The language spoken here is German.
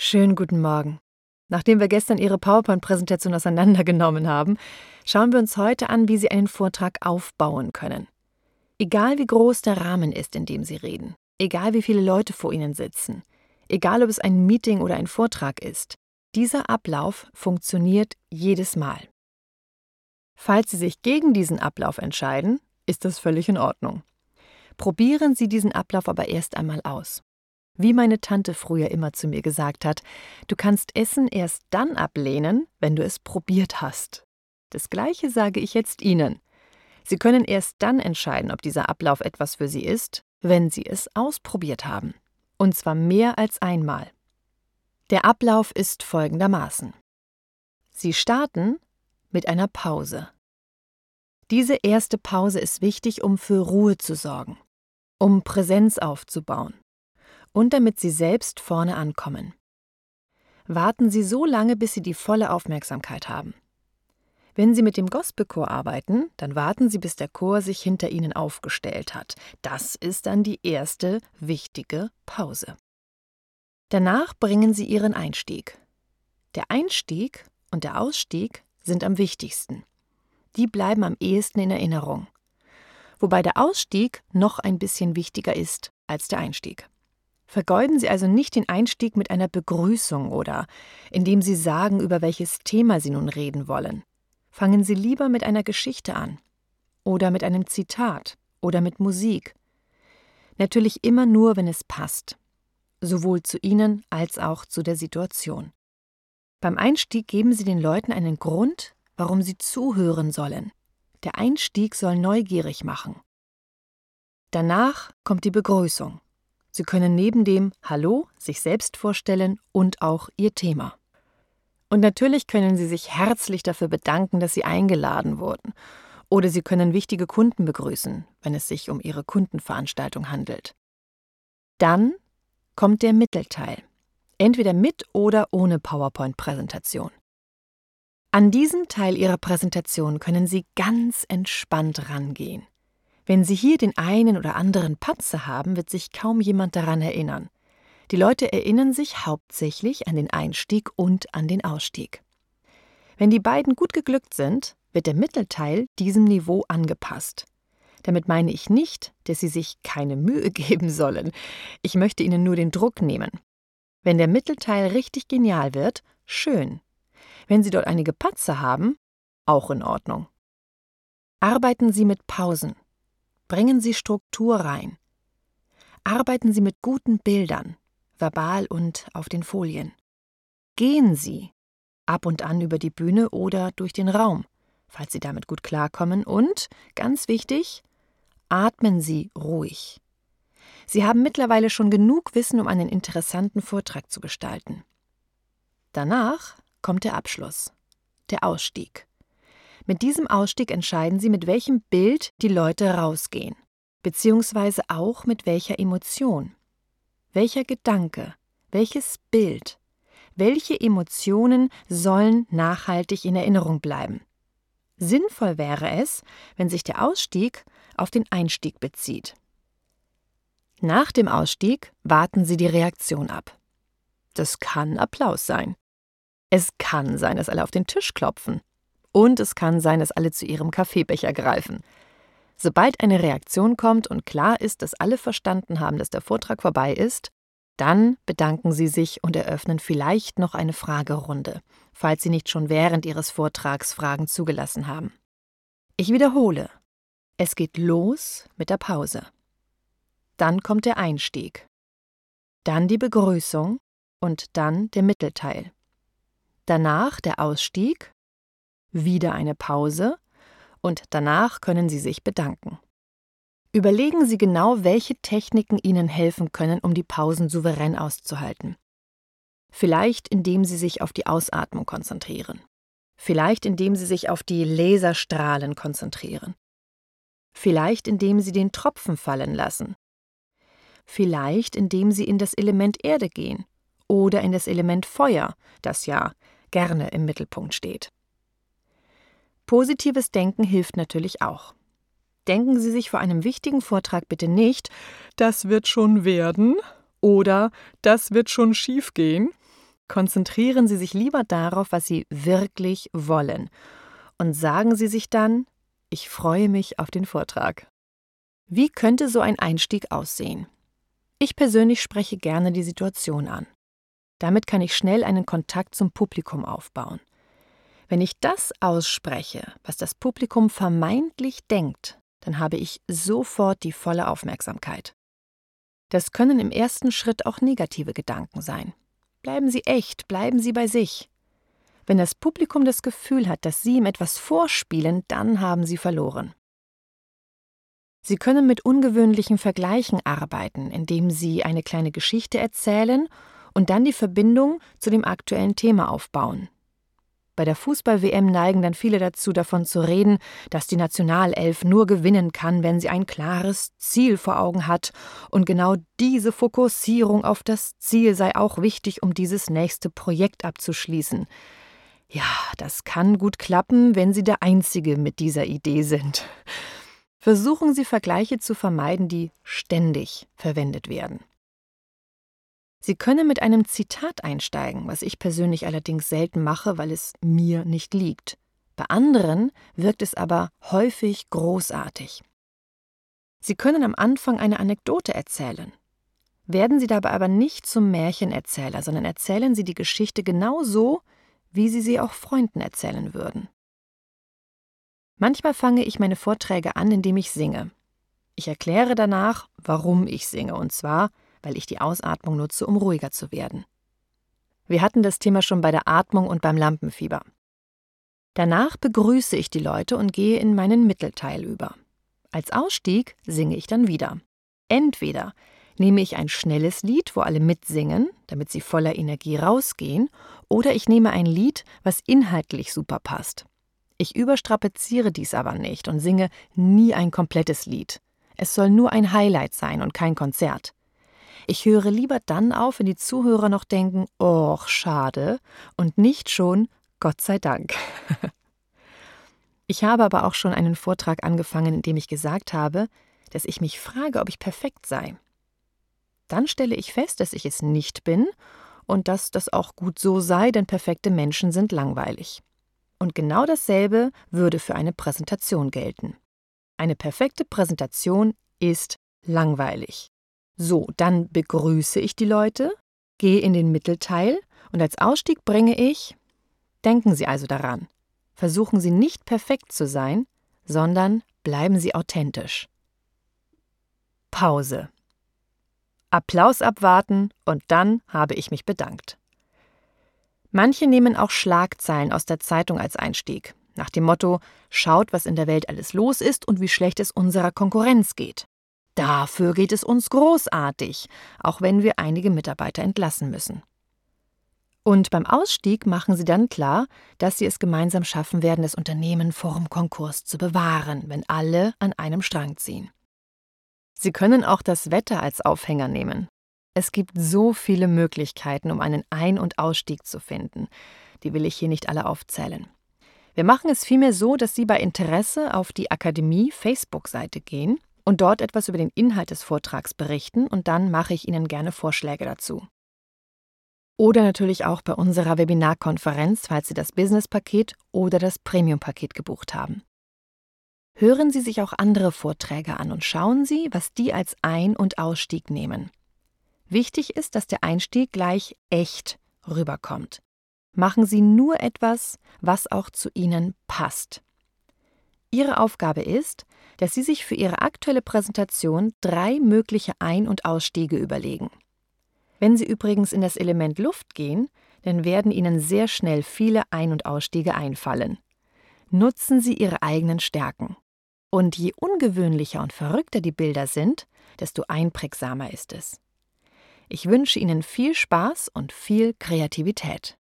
Schönen guten Morgen. Nachdem wir gestern Ihre PowerPoint-Präsentation auseinandergenommen haben, schauen wir uns heute an, wie Sie einen Vortrag aufbauen können. Egal wie groß der Rahmen ist, in dem Sie reden, egal wie viele Leute vor Ihnen sitzen, egal ob es ein Meeting oder ein Vortrag ist, dieser Ablauf funktioniert jedes Mal. Falls Sie sich gegen diesen Ablauf entscheiden, ist das völlig in Ordnung. Probieren Sie diesen Ablauf aber erst einmal aus. Wie meine Tante früher immer zu mir gesagt hat, du kannst Essen erst dann ablehnen, wenn du es probiert hast. Das Gleiche sage ich jetzt Ihnen. Sie können erst dann entscheiden, ob dieser Ablauf etwas für Sie ist, wenn Sie es ausprobiert haben. Und zwar mehr als einmal. Der Ablauf ist folgendermaßen. Sie starten mit einer Pause. Diese erste Pause ist wichtig, um für Ruhe zu sorgen, um Präsenz aufzubauen und damit Sie selbst vorne ankommen. Warten Sie so lange, bis Sie die volle Aufmerksamkeit haben. Wenn Sie mit dem Gospelchor arbeiten, dann warten Sie, bis der Chor sich hinter Ihnen aufgestellt hat. Das ist dann die erste wichtige Pause. Danach bringen Sie Ihren Einstieg. Der Einstieg und der Ausstieg sind am wichtigsten. Die bleiben am ehesten in Erinnerung. Wobei der Ausstieg noch ein bisschen wichtiger ist als der Einstieg. Vergeuden Sie also nicht den Einstieg mit einer Begrüßung oder indem Sie sagen, über welches Thema Sie nun reden wollen. Fangen Sie lieber mit einer Geschichte an oder mit einem Zitat oder mit Musik. Natürlich immer nur, wenn es passt, sowohl zu Ihnen als auch zu der Situation. Beim Einstieg geben Sie den Leuten einen Grund, warum sie zuhören sollen. Der Einstieg soll neugierig machen. Danach kommt die Begrüßung. Sie können neben dem Hallo sich selbst vorstellen und auch Ihr Thema. Und natürlich können Sie sich herzlich dafür bedanken, dass Sie eingeladen wurden. Oder Sie können wichtige Kunden begrüßen, wenn es sich um Ihre Kundenveranstaltung handelt. Dann kommt der Mittelteil. Entweder mit oder ohne PowerPoint-Präsentation. An diesen Teil Ihrer Präsentation können Sie ganz entspannt rangehen. Wenn Sie hier den einen oder anderen Patzer haben, wird sich kaum jemand daran erinnern. Die Leute erinnern sich hauptsächlich an den Einstieg und an den Ausstieg. Wenn die beiden gut geglückt sind, wird der Mittelteil diesem Niveau angepasst. Damit meine ich nicht, dass Sie sich keine Mühe geben sollen. Ich möchte Ihnen nur den Druck nehmen. Wenn der Mittelteil richtig genial wird, schön. Wenn Sie dort einige Patzer haben, auch in Ordnung. Arbeiten Sie mit Pausen. Bringen Sie Struktur rein. Arbeiten Sie mit guten Bildern, verbal und auf den Folien. Gehen Sie ab und an über die Bühne oder durch den Raum, falls Sie damit gut klarkommen. Und, ganz wichtig, atmen Sie ruhig. Sie haben mittlerweile schon genug Wissen, um einen interessanten Vortrag zu gestalten. Danach kommt der Abschluss, der Ausstieg. Mit diesem Ausstieg entscheiden Sie, mit welchem Bild die Leute rausgehen, beziehungsweise auch mit welcher Emotion. Welcher Gedanke, welches Bild, welche Emotionen sollen nachhaltig in Erinnerung bleiben? Sinnvoll wäre es, wenn sich der Ausstieg auf den Einstieg bezieht. Nach dem Ausstieg warten Sie die Reaktion ab. Das kann Applaus sein. Es kann sein, dass alle auf den Tisch klopfen. Und es kann sein, dass alle zu ihrem Kaffeebecher greifen. Sobald eine Reaktion kommt und klar ist, dass alle verstanden haben, dass der Vortrag vorbei ist, dann bedanken Sie sich und eröffnen vielleicht noch eine Fragerunde, falls Sie nicht schon während Ihres Vortrags Fragen zugelassen haben. Ich wiederhole, es geht los mit der Pause. Dann kommt der Einstieg, dann die Begrüßung und dann der Mittelteil. Danach der Ausstieg, wieder eine Pause und danach können Sie sich bedanken. Überlegen Sie genau, welche Techniken Ihnen helfen können, um die Pausen souverän auszuhalten. Vielleicht, indem Sie sich auf die Ausatmung konzentrieren. Vielleicht, indem Sie sich auf die Laserstrahlen konzentrieren. Vielleicht, indem Sie den Tropfen fallen lassen. Vielleicht, indem Sie in das Element Erde gehen oder in das Element Feuer, das ja gerne im Mittelpunkt steht. Positives Denken hilft natürlich auch. Denken Sie sich vor einem wichtigen Vortrag bitte nicht, das wird schon werden oder das wird schon schief gehen, Konzentrieren Sie sich lieber darauf, was Sie wirklich wollen. Und sagen Sie sich dann: Ich freue mich auf den Vortrag. Wie könnte so ein Einstieg aussehen? Ich persönlich spreche gerne die Situation an. Damit kann ich schnell einen Kontakt zum Publikum aufbauen. Wenn ich das ausspreche, was das Publikum vermeintlich denkt, dann habe ich sofort die volle Aufmerksamkeit. Das können im ersten Schritt auch negative Gedanken sein. Bleiben Sie echt, bleiben Sie bei sich. Wenn das Publikum das Gefühl hat, dass Sie ihm etwas vorspielen, dann haben Sie verloren. Sie können mit ungewöhnlichen Vergleichen arbeiten, indem Sie eine kleine Geschichte erzählen und dann die Verbindung zu dem aktuellen Thema aufbauen. Bei der Fußball-WM neigen dann viele dazu, davon zu reden, dass die Nationalelf nur gewinnen kann, wenn sie ein klares Ziel vor Augen hat. Und genau diese Fokussierung auf das Ziel sei auch wichtig, um dieses nächste Projekt abzuschließen. Ja, das kann gut klappen, wenn Sie der Einzige mit dieser Idee sind. Versuchen Sie, Vergleiche zu vermeiden, die ständig verwendet werden. Sie können mit einem Zitat einsteigen, was ich persönlich allerdings selten mache, weil es mir nicht liegt. Bei anderen wirkt es aber häufig großartig. Sie können am Anfang eine Anekdote erzählen. Werden Sie dabei aber nicht zum Märchenerzähler, sondern erzählen Sie die Geschichte genau so, wie Sie sie auch Freunden erzählen würden. Manchmal fange ich meine Vorträge an, indem ich singe. Ich erkläre danach, warum ich singe, und zwar, weil ich die Ausatmung nutze, um ruhiger zu werden. Wir hatten das Thema schon bei der Atmung und beim Lampenfieber. Danach begrüße ich die Leute und gehe in meinen Mittelteil über. Als Ausstieg singe ich dann wieder. Entweder nehme ich ein schnelles Lied, wo alle mitsingen, damit sie voller Energie rausgehen, oder ich nehme ein Lied, was inhaltlich super passt. Ich überstrapaziere dies aber nicht und singe nie ein komplettes Lied. Es soll nur ein Highlight sein und kein Konzert. Ich höre lieber dann auf, wenn die Zuhörer noch denken, »Och, schade«, und nicht schon »Gott sei Dank«. Ich habe aber auch schon einen Vortrag angefangen, in dem ich gesagt habe, dass ich mich frage, ob ich perfekt sei. Dann stelle ich fest, dass ich es nicht bin und dass das auch gut so sei, denn perfekte Menschen sind langweilig. Und genau dasselbe würde für eine Präsentation gelten. Eine perfekte Präsentation ist langweilig. So, dann begrüße ich die Leute, gehe in den Mittelteil und als Ausstieg bringe ich: Denken Sie also daran. Versuchen Sie nicht perfekt zu sein, sondern bleiben Sie authentisch. Pause. Applaus abwarten und dann habe ich mich bedankt. Manche nehmen auch Schlagzeilen aus der Zeitung als Einstieg, nach dem Motto: Schaut, was in der Welt alles los ist und wie schlecht es unserer Konkurrenz geht. Dafür geht es uns großartig, auch wenn wir einige Mitarbeiter entlassen müssen. Und beim Ausstieg machen sie dann klar, dass sie es gemeinsam schaffen werden, das Unternehmen vorm Konkurs zu bewahren, wenn alle an einem Strang ziehen. Sie können auch das Wetter als Aufhänger nehmen. Es gibt so viele Möglichkeiten, um einen Ein- und Ausstieg zu finden. Die will ich hier nicht alle aufzählen. Wir machen es vielmehr so, dass Sie bei Interesse auf die Akademie-Facebook-Seite gehen und dort etwas über den Inhalt des Vortrags berichten und dann mache ich Ihnen gerne Vorschläge dazu. Oder natürlich auch bei unserer Webinarkonferenz, falls Sie das Business-Paket oder das Premium-Paket gebucht haben. Hören Sie sich auch andere Vorträge an und schauen Sie, was die als Ein- und Ausstieg nehmen. Wichtig ist, dass der Einstieg gleich echt rüberkommt. Machen Sie nur etwas, was auch zu Ihnen passt. Ihre Aufgabe ist, dass Sie sich für Ihre aktuelle Präsentation 3 mögliche Ein- und Ausstiege überlegen. Wenn Sie übrigens in das Element Luft gehen, dann werden Ihnen sehr schnell viele Ein- und Ausstiege einfallen. Nutzen Sie Ihre eigenen Stärken. Und je ungewöhnlicher und verrückter die Bilder sind, desto einprägsamer ist es. Ich wünsche Ihnen viel Spaß und viel Kreativität.